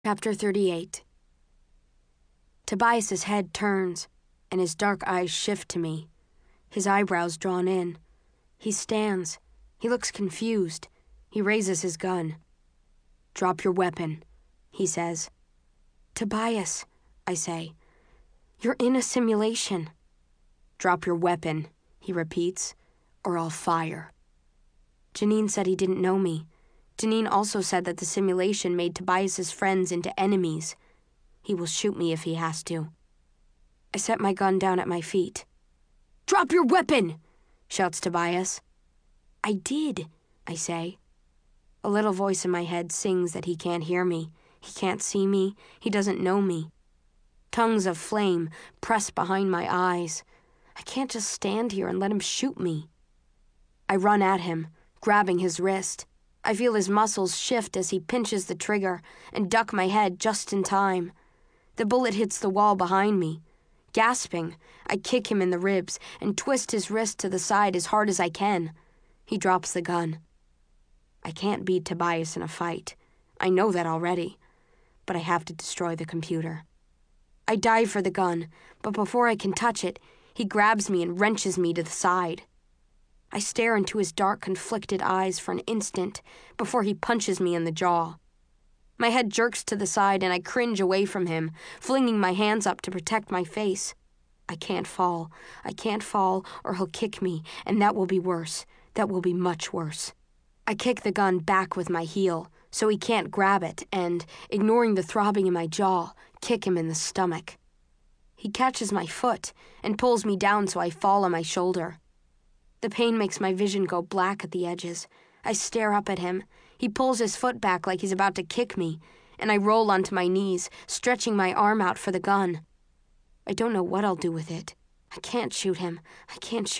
Chapter 38. Tobias's head turns, and his dark eyes shift to me, his eyebrows drawn in. He stands. He looks confused. He raises his gun. "Drop your weapon," he says. "Tobias," I say, "you're in a simulation." "Drop your weapon," he repeats, "or I'll fire." Janine said he didn't know me. Janine also said that the simulation made Tobias's friends into enemies. He will shoot me if he has to. I set my gun down at my feet. "Drop your weapon!" shouts Tobias. "I did," I say. A little voice in my head sings that he can't hear me, he can't see me, he doesn't know me. Tongues of flame press behind my eyes. I can't just stand here and let him shoot me. I run at him, grabbing his wrist. I feel his muscles shift as he pinches the trigger and duck my head just in time. The bullet hits the wall behind me. Gasping, I kick him in the ribs and twist his wrist to the side as hard as I can. He drops the gun. I can't beat Tobias in a fight. I know that already. But I have to destroy the computer. I dive for the gun, but before I can touch it, he grabs me and wrenches me to the side. I stare into his dark, conflicted eyes for an instant before he punches me in the jaw. My head jerks to the side and I cringe away from him, flinging my hands up to protect my face. I can't fall, or he'll kick me, and that will be worse. That will be much worse. I kick the gun back with my heel, so he can't grab it, and, ignoring the throbbing in my jaw, kick him in the stomach. He catches my foot and pulls me down so I fall on my shoulder. The pain makes my vision go black at the edges. I stare up at him. He pulls his foot back like he's about to kick me, and I roll onto my knees, stretching my arm out for the gun. I don't know what I'll do with it. I can't shoot him. I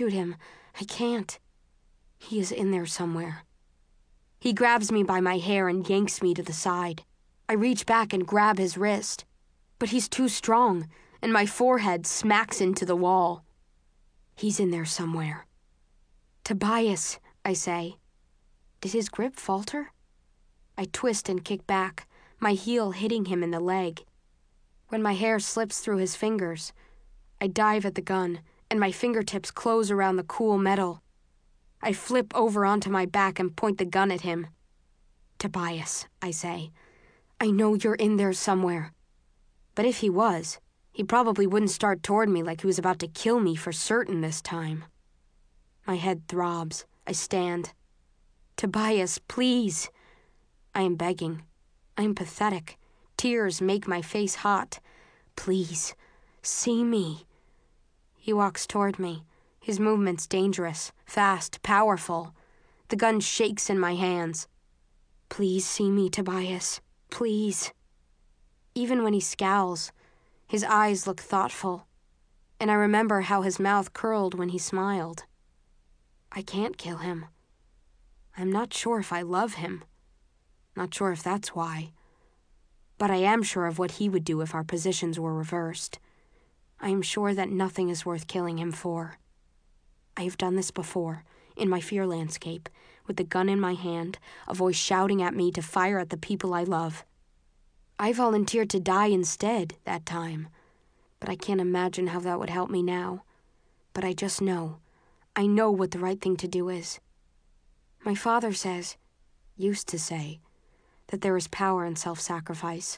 can't. He is in there somewhere. He grabs me by my hair and yanks me to the side. I reach back and grab his wrist, but he's too strong, and my forehead smacks into the wall. He's in there somewhere. "Tobias," I say. Did his grip falter? I twist and kick back, my heel hitting him in the leg. When my hair slips through his fingers, I dive at the gun, and my fingertips close around the cool metal. I flip over onto my back and point the gun at him. "Tobias," I say, "I know you're in there somewhere." But if he was, he probably wouldn't start toward me like he was about to kill me for certain this time. My head throbs. I stand. "Tobias, please." I am begging. I am pathetic. Tears make my face hot. "Please, see me." He walks toward me. His movement's dangerous, fast, powerful. The gun shakes in my hands. "Please see me, Tobias. Please." Even when he scowls, his eyes look thoughtful, and I remember how his mouth curled when he smiled. I can't kill him. I'm not sure if I love him. Not sure if that's why. But I am sure of what he would do if our positions were reversed. I am sure that nothing is worth killing him for. I have done this before, in my fear landscape, with the gun in my hand, a voice shouting at me to fire at the people I love. I volunteered to die instead that time, but I can't imagine how that would help me now. But I just know. I know what the right thing to do is. My father used to say, that there is power in self-sacrifice.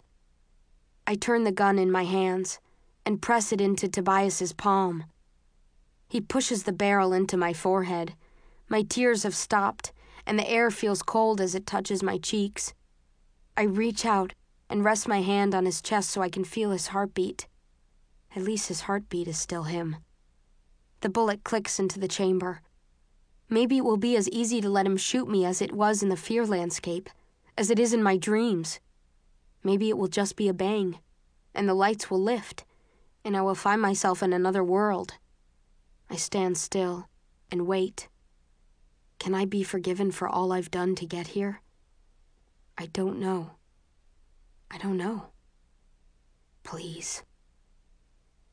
I turn the gun in my hands and press it into Tobias's palm. He pushes the barrel into my forehead. My tears have stopped, and the air feels cold as it touches my cheeks. I reach out and rest my hand on his chest so I can feel his heartbeat. At least his heartbeat is still him. The bullet clicks into the chamber. Maybe it will be as easy to let him shoot me as it was in the fear landscape, as it is in my dreams. Maybe it will just be a bang, and the lights will lift, and I will find myself in another world. I stand still and wait. Can I be forgiven for all I've done to get here? I don't know. Please.